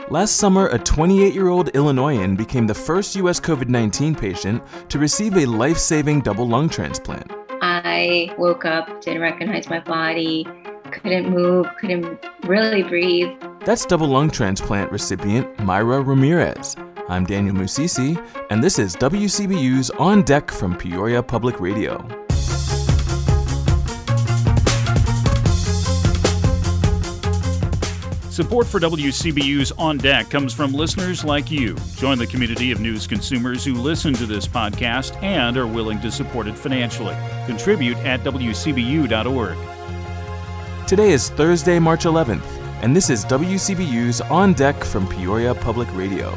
Last summer, a 28-year-old Illinoisan became the first U.S. COVID-19 patient to receive a life-saving double lung transplant. I woke up, didn't recognize my body, couldn't move, couldn't really breathe. That's double lung transplant recipient Myra Ramirez. I'm Daniel Musisi, and this is WCBU's On Deck from Peoria Public Radio. Support for WCBU's On Deck comes from listeners like you. Join the community of news consumers who listen to this podcast and are willing to support it financially. Contribute at WCBU.org. Today is Thursday, March 11th, and this is WCBU's On Deck from Peoria Public Radio.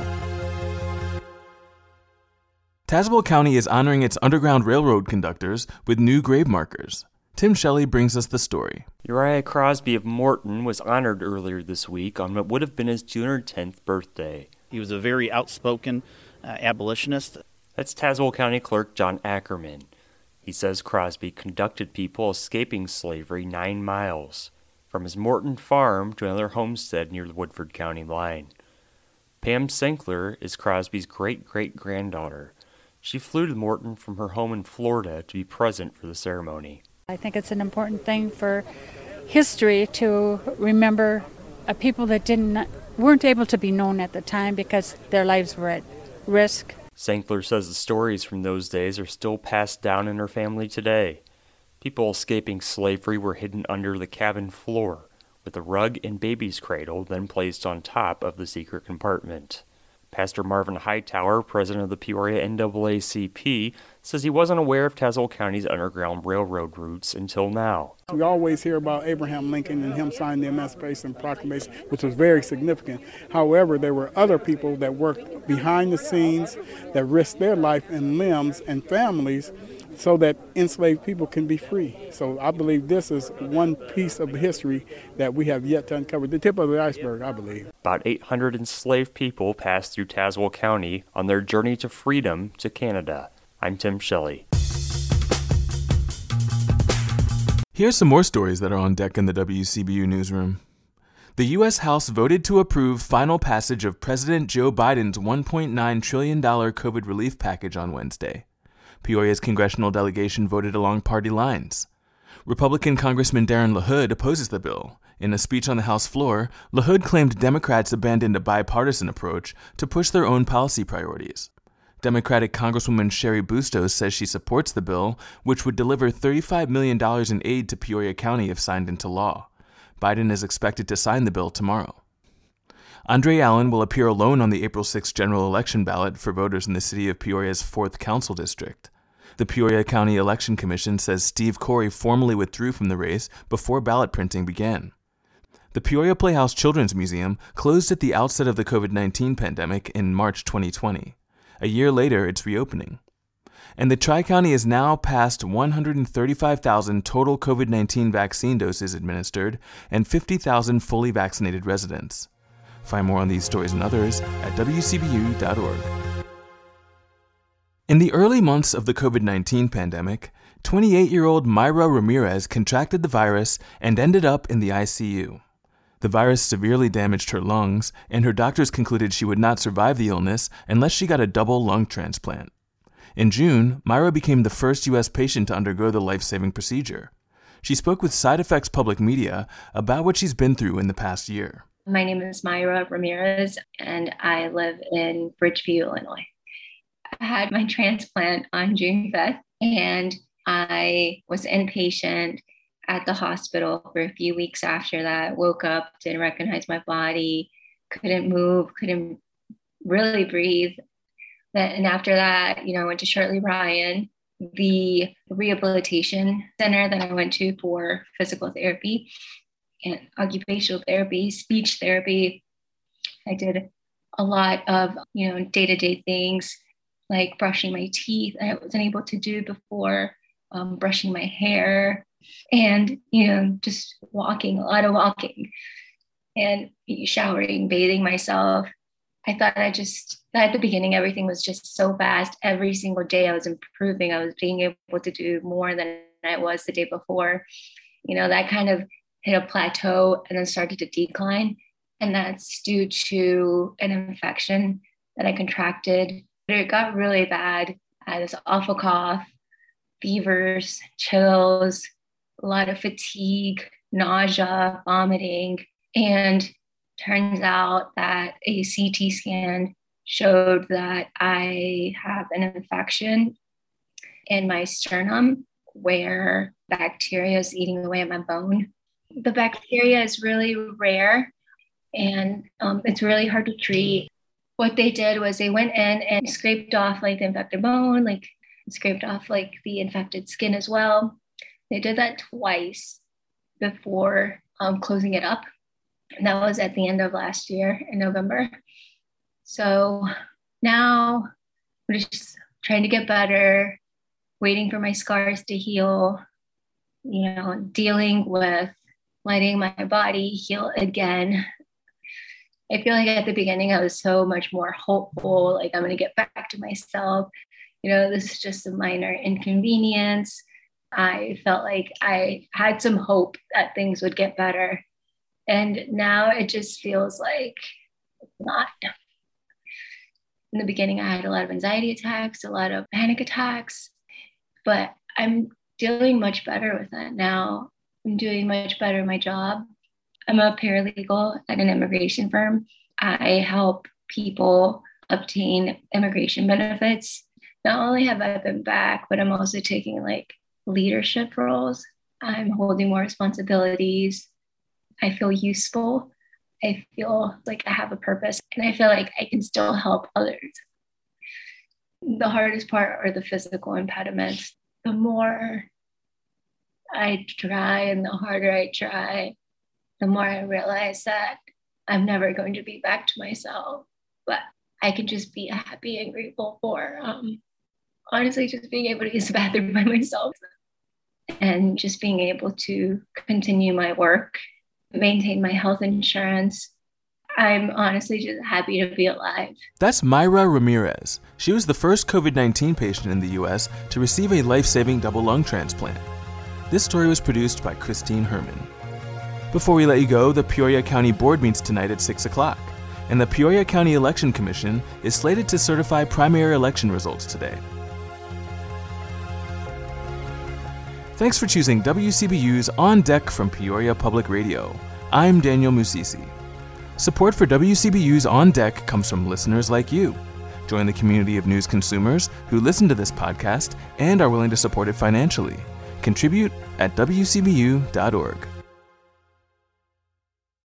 Tazewell County is honoring its Underground Railroad conductors with new grave markers. Tim Shelley brings us the story. Uriah Crosby of Morton was honored earlier this week on what would have been his 210th birthday. He was a very outspoken abolitionist. That's Tazewell County Clerk John Ackerman. He says Crosby conducted people escaping slavery 9 miles, from his Morton farm to another homestead near the Woodford County line. Pam Sinkler is Crosby's great-great-granddaughter. She flew to Morton from her home in Florida to be present for the ceremony. I think it's an important thing for history to remember people that weren't able to be known at the time because their lives were at risk. Sinkler says the stories from those days are still passed down in her family today. People escaping slavery were hidden under the cabin floor, with a rug and baby's cradle then placed on top of the secret compartment. Pastor Marvin Hightower, president of the Peoria NAACP, says he wasn't aware of Tazewell County's Underground Railroad routes until now. We always hear about Abraham Lincoln and him signing the Emancipation Proclamation, which was very significant. However, there were other people that worked behind the scenes that risked their life and limbs and families so that enslaved people can be free. So I believe this is one piece of history that we have yet to uncover, the tip of the iceberg, I believe. About 800 enslaved people passed through Tazewell County on their journey to freedom to Canada. I'm Tim Shelley. Here's some more stories that are on deck in the WCBU newsroom. The U.S. House voted to approve final passage of President Joe Biden's $1.9 trillion COVID relief package on Wednesday. Peoria's congressional delegation voted along party lines. Republican Congressman Darren LaHood opposes the bill. In a speech on the House floor, LaHood claimed Democrats abandoned a bipartisan approach to push their own policy priorities. Democratic Congresswoman Cheri Bustos says she supports the bill, which would deliver $35 million in aid to Peoria County if signed into law. Biden is expected to sign the bill tomorrow. Andre Allen will appear alone on the April 6 general election ballot for voters in the city of Peoria's 4th Council District. The Peoria County Election Commission says Steve Corey formally withdrew from the race before ballot printing began. The Peoria Playhouse Children's Museum closed at the outset of the COVID-19 pandemic in March 2020. A year later, it's reopening. And the Tri-County has now passed 135,000 total COVID-19 vaccine doses administered and 50,000 fully vaccinated residents. Find more on these stories and others at WCBU.org. In the early months of the COVID-19 pandemic, 28-year-old Myra Ramirez contracted the virus and ended up in the ICU. The virus severely damaged her lungs, and her doctors concluded she would not survive the illness unless she got a double lung transplant. In June, Myra became the first U.S. patient to undergo the life-saving procedure. She spoke with Side Effects Public Media about what she's been through in the past year. My name is Myra Ramirez, and I live in Bridgeview, Illinois. I had my transplant on June 5th, and I was inpatient at the hospital for a few weeks after that. Woke up, didn't recognize my body, couldn't move, couldn't really breathe. And after that, I went to Shirley Ryan, the rehabilitation center that I went to for physical therapy and occupational therapy, speech therapy. I did a lot of, day-to-day things like brushing my teeth. I wasn't able to do before, brushing my hair, and, just walking, a lot of walking, and showering, bathing myself. I thought at the beginning, everything was just so fast. Every single day I was improving. I was being able to do more than I was the day before. That kind of hit a plateau and then started to decline. and that's due to an infection that I contracted. It got really bad. I had this awful cough, fevers, chills, a lot of fatigue, nausea, vomiting, and turns out that a CT scan showed that I have an infection in my sternum where bacteria is eating away at my bone. The bacteria is really rare and it's really hard to treat. What they did was they went in and scraped off like the infected bone, like scraped off like the infected skin as well. They did that twice before closing it up. And that was at the end of last year in November. So now I'm just trying to get better, waiting for my scars to heal, dealing with letting my body heal again. I feel like at the beginning I was so much more hopeful, like I'm going to get back to myself. This is just a minor inconvenience. I felt like I had some hope that things would get better. And now it just feels like it's not. In the beginning, I had a lot of anxiety attacks, a lot of panic attacks, but I'm dealing much better with that now. I'm doing much better in my job. I'm a paralegal at an immigration firm. I help people obtain immigration benefits. Not only have I been back, but I'm also taking like leadership roles. I'm holding more responsibilities. I feel useful. I feel like I have a purpose, and I feel like I can still help others. The hardest part are the physical impediments. The more I try and the harder I try, the more I realize that I'm never going to be back to myself. But I can just be happy and grateful for honestly just being able to use the bathroom by myself and just being able to continue my work, maintain my health insurance. I'm honestly just happy to be alive. That's Mayra Ramirez. She was the first COVID-19 patient in the U.S. to receive a life-saving double lung transplant. This story was produced by Christine Herman. Before we let you go, the Peoria County Board meets tonight at 6 o'clock, and the Peoria County Election Commission is slated to certify primary election results today. Thanks for choosing WCBU's On Deck from Peoria Public Radio. I'm Daniel Musisi. Support for WCBU's On Deck comes from listeners like you. Join the community of news consumers who listen to this podcast and are willing to support it financially. Contribute at WCBU.org.